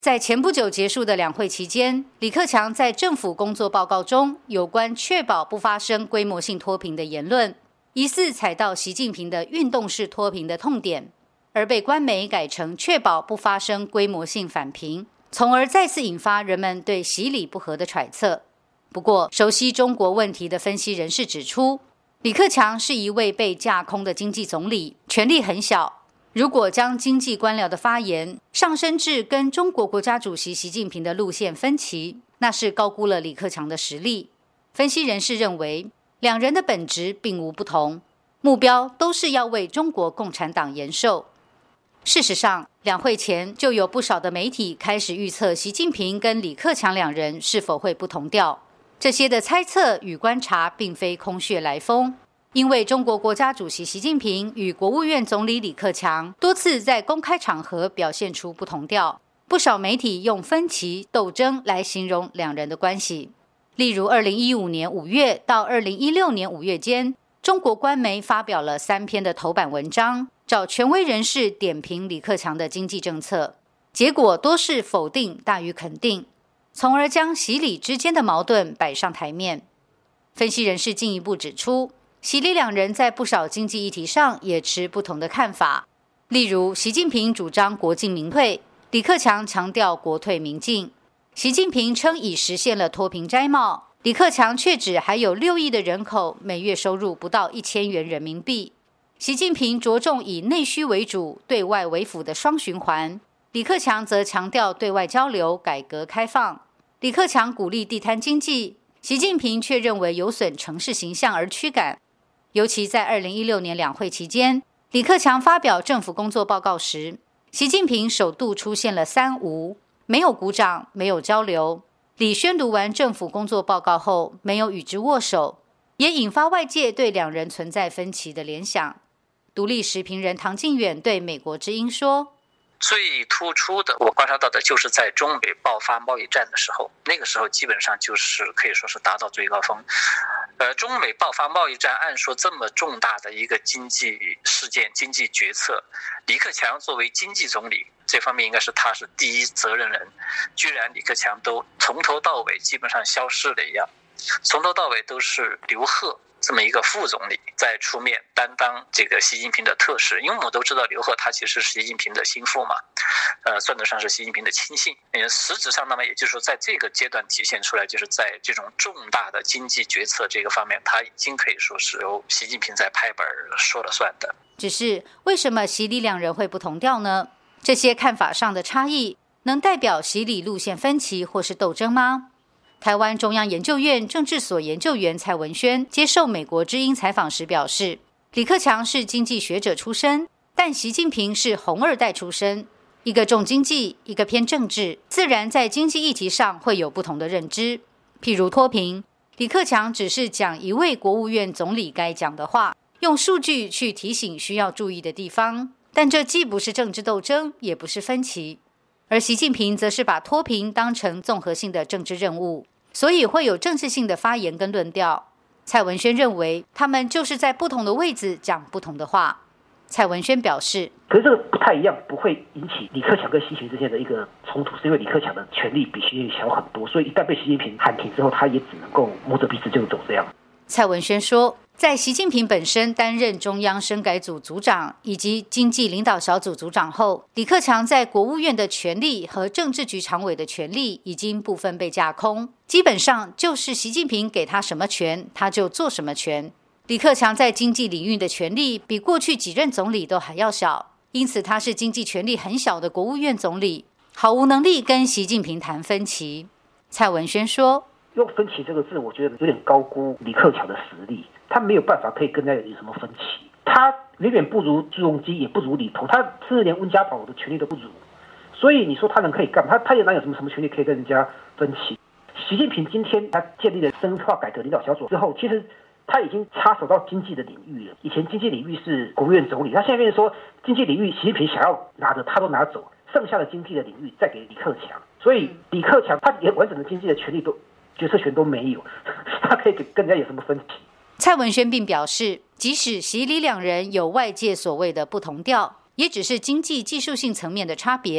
在前不久结束的两会期间，李克强在政府工作报告中有关确保不发生规模性脱贫的言论，疑似踩到习近平的运动式脱贫的痛点，而被官媒改成确保不发生规模性返贫，从而再次引发人们对习李不合的揣测。不过，熟悉中国问题的分析人士指出，李克强是一位被架空的经济总理，权力很小。如果将经济官僚的发言上升至跟中国国家主席习近平的路线分歧，那是高估了李克强的实力。分析人士认为，两人的本质并无不同，目标都是要为中国共产党延寿。事实上，两会前就有不少的媒体开始预测习近平跟李克强两人是否会不同调。这些的猜测与观察并非空穴来风，因为中国国家主席习近平与国务院总理李克强多次在公开场合表现出不同调，不少媒体用分歧、斗争来形容两人的关系。例如2015年5月到2016年5月间，中国官媒发表了3篇的头版文章，找权威人士点评李克强的经济政策，结果多是否定大于肯定，从而将习李之间的矛盾摆上台面。分析人士进一步指出，习李两人在不少经济议题上也持不同的看法，例如习近平主张国进民退，李克强强调国退民进。习近平称已实现了脱贫摘帽，李克强却指还有6亿的人口每月收入不到1000元人民币。习近平着重以内需为主、对外为辅的双循环，李克强则强调对外交流、改革开放。李克强鼓励地摊经济，习近平却认为有损城市形象而驱赶。尤其在2016年两会期间，李克强发表政府工作报告时，习近平首度出现了3无，没有鼓掌，没有交流。李宣读完政府工作报告后，没有与之握手，也引发外界对两人存在分歧的联想。独立时评人唐靖远对美国之音说， 最突出的我观察到的就是在中美爆发贸易战的时候，那个时候基本上就是可以说是达到最高峰。中美爆发贸易战，按说这么重大的一个经济事件、经济决策，李克强作为经济总理，这方面应该是他是第一责任人，居然李克强都从头到尾基本上消失了一样，从头到尾都是刘鹤这么一个副总理在出面担当这个习近平的特使，因为我们都知道刘鹤他其实是习近平的心腹嘛，算得上是习近平的亲信。实质上那么也就是说，在这个阶段体现出来，就是在这种重大的经济决策这个方面，他已经可以说是由习近平在拍板说了算的。 只是为什么习李两人会不同调呢？这些看法上的差异能代表习李路线分歧或是斗争吗？台湾中央研究院政治所研究员蔡文轩接受美国之音采访时表示，李克强是经济学者出身，但习近平是红二代出身，一个重经济，一个偏政治，自然在经济议题上会有不同的认知。譬如脱贫，李克强只是讲一位国务院总理该讲的话，用数据去提醒需要注意的地方，但这既不是政治斗争，也不是分歧。而习近平则是把脱贫当成综合性的政治任务，所以会有政治性的发言跟论调。蔡文轩认为，他们就是在不同的位置讲不同的话。蔡文轩表示， 可是这个不太一样，不会引起李克强跟习近平之间的一个冲突，是因为李克强的权力比习近平小很多，所以一旦被习近平喊停之后，他也只能够摸着鼻子就走这样。 蔡文轩说，在习近平本身担任中央深改组组长以及经济领导小组组长后，李克强在国务院的权力和政治局常委的权力已经部分被架空，基本上就是习近平给他什么权，他就做什么权。李克强在经济领域的权力比过去几任总理都还要小，因此他是经济权力很小的国务院总理，毫无能力跟习近平谈分歧。蔡文轩说， 用分歧这个字，我觉得有点高估李克强的实力，他没有办法可以跟人家有什么分歧，他远远不如朱镕基，也不如李鹏，他甚至连温家宝的权力都不如，所以你说他能可以干嘛？他也哪有什么权力可以跟人家分歧？习近平今天他建立了深化改革领导小组之后，其实他已经插手到经济的领域了。以前经济领域是国务院总理，他现在变成说经济领域习近平想要拿着他都拿走，剩下的经济的领域再给李克强，所以李克强他连完整的经济的权利都决策权都没有，他可以跟人家有什么分歧？ 蔡文轩并表示，即使习李两人有外界所谓的不同调，也只是经济技术性层面的差别。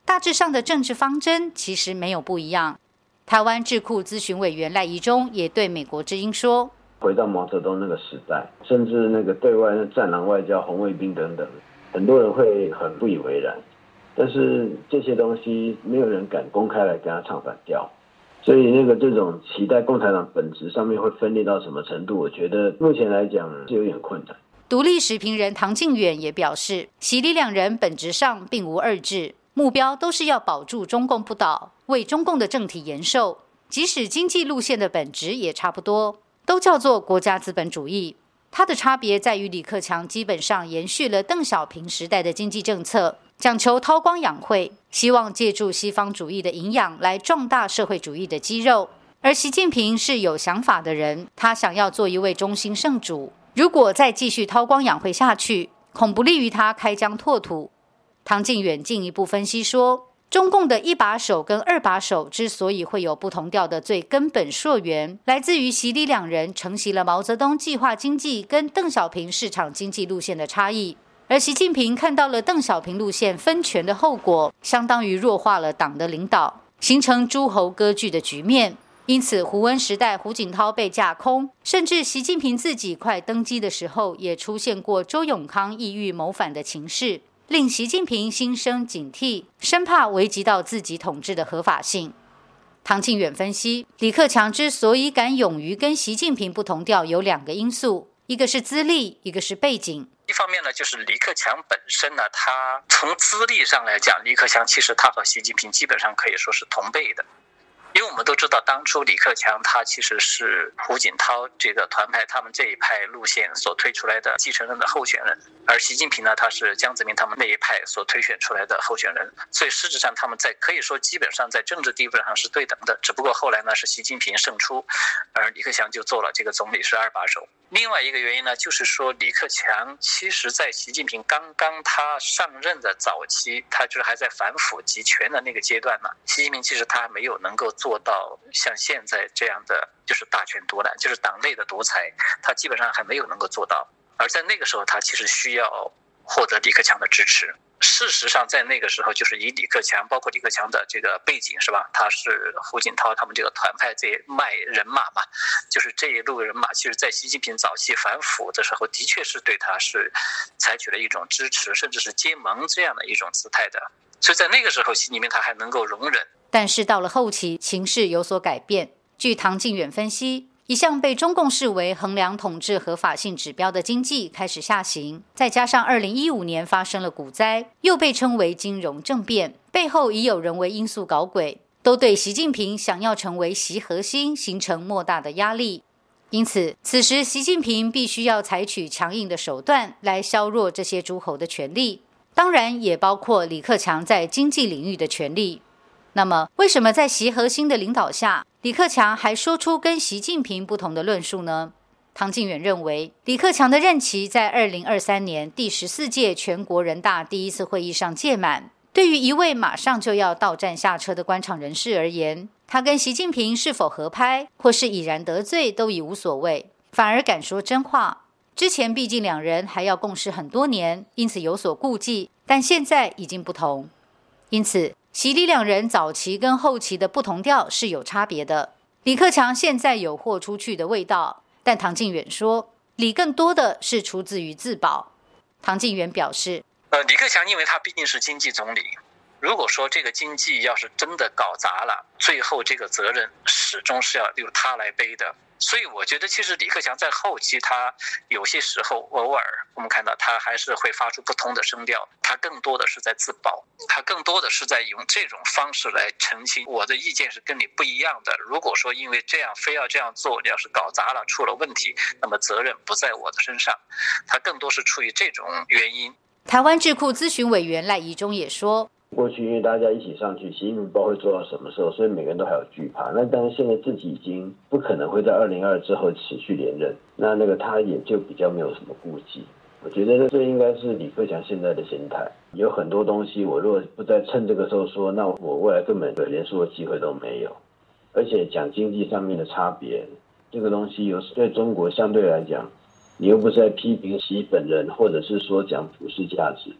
大致上的政治方针其实没有不一样。台湾智库咨询委员赖宜中也对美国之音说， 回到毛泽东那个时代，甚至那个对外的战狼外交、红卫兵等等，很多人会很不以为然，但是这些东西没有人敢公开来跟他唱反调，所以这种期待共产党本质上面会分裂到什么程度，我觉得目前来讲是有点困难。 独立时评人唐靖远也表示，习李两人本质上并无二致，目标都是要保住中共不倒，为中共的政体延寿，即使经济路线的本质也差不多，都叫做国家资本主义。它的差别在于李克强基本上延续了邓小平时代的经济政策，讲求韬光养晦，希望借助西方主义的营养来壮大社会主义的肌肉。而习近平是有想法的人，他想要做一位中兴圣主，如果再继续韬光养晦下去，恐不利于他开疆拓土。唐靖远进一步分析说，中共的一把手跟二把手之所以会有不同调的最根本溯源，来自于习李两人承袭了毛泽东计划经济跟邓小平市场经济路线的差异，而习近平看到了邓小平路线分权的后果，相当于弱化了党的领导，形成诸侯割据的局面。因此胡温时代胡锦涛被架空，甚至习近平自己快登基的时候也出现过周永康意欲谋反的情势，令习近平心生警惕，生怕危及到自己统治的合法性。唐靖远分析，李克强之所以敢勇于跟习近平不同调，有两个因素，一个是资历，一个是背景。 一方面呢，就是李克强本身呢，他从资历上来讲，李克强其实他和习近平基本上可以说是同辈的。因为我们都知道，当初李克强他其实是胡锦涛这个团派他们这一派路线所推出来的继承人的候选人，而习近平呢，他是江泽民他们那一派所推选出来的候选人，所以实质上他们可以说基本上在政治地位上是对等的，只不过后来呢是习近平胜出，而李克强就做了这个总理是二把手。另外一个原因呢，就是说李克强其实在习近平刚刚他上任的早期，他就是还在反腐集权的那个阶段呢，习近平其实他还没有能够做到像现在这样的就是大权独揽，就是党内的独裁，他基本上还没有能够做到。而在那个时候，他其实需要获得李克强的支持。事实上在那个时候，就是以李克强包括李克强的这个背景是吧，他是胡锦涛他们这个团派这一脉人马嘛，就是这一路人马，其实在习近平早期反腐的时候的确是对他是采取了一种支持甚至是结盟这样的一种姿态的，所以在那个时候习近平他还能够容忍。 但是到了后期，情势有所改变。据唐靖远分析，一向被中共视为衡量统治合法性指标的经济开始下行，再加上2015年发生了股灾，又被称为金融政变，背后已有人为因素搞鬼，都对习近平想要成为习核心形成莫大的压力。因此此时习近平必须要采取强硬的手段来削弱这些诸侯的权力，当然也包括李克强在经济领域的权力。那么为什么在习核心的领导下，李克强还说出跟习近平不同的论述呢？唐靖远认为，李克强的任期在2023年第14届全国人大第一次会议上届满，对于一位马上就要到站下车的官场人士而言，他跟习近平是否合拍或是已然得罪都已无所谓，反而敢说真话。之前毕竟两人还要共事很多年，因此有所顾忌，但现在已经不同。因此习李两人早期跟后期的不同调是有差别的。李克强现在有豁出去的味道，但唐靖远说，李更多的是出自于自保。唐靖远表示， 李克强因为他毕竟是经济总理，如果说这个经济要是真的搞砸了，最后这个责任始终是要由他来背的。所以我觉得其实李克强在后期他有些时候偶尔我们看到他还是会发出不同的声调，他更多的是在自保，他更多的是在用这种方式来澄清我的意见是跟你不一样的，如果说因为这样非要这样做，你要是搞砸了出了问题，那么责任不在我的身上，他更多是出于这种原因。 台湾智库咨询委员赖宜中也说， 过去因为大家一起上去，习近平不知道会做到什么时候，所以每个人都还有惧怕。那但是现在自己已经不可能会在2022之后持续连任，那个他也就比较没有什么顾忌。我觉得这应该是李克强现在的心态。有很多东西，我如果不在趁这个时候说，那我未来根本连说的机会都没有。而且讲经济上面的差别，这个东西对中国相对来讲，你又不是在批评习本人，或者是说讲普世价值。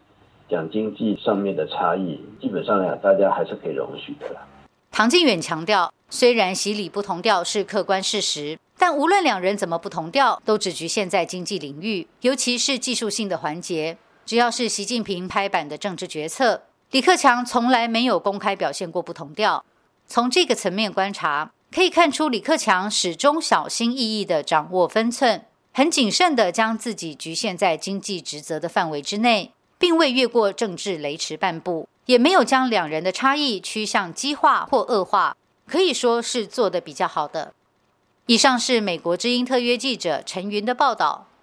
讲经济上面的差异，基本上来讲，大家还是可以容许的啦。 唐靖远强调，虽然习李不同调是客观事实，但无论两人怎么不同调，都只局限在经济领域，尤其是技术性的环节。只要是习近平拍板的政治决策，李克强从来没有公开表现过不同调。从这个层面观察，可以看出李克强始终小心翼翼地掌握分寸，很谨慎地将自己局限在经济职责的范围之内，并未越过政治雷池半步，也没有将两人的差异趋向激化或恶化，可以说是做得比较好的。以上是美国之音特约记者陈云的报道。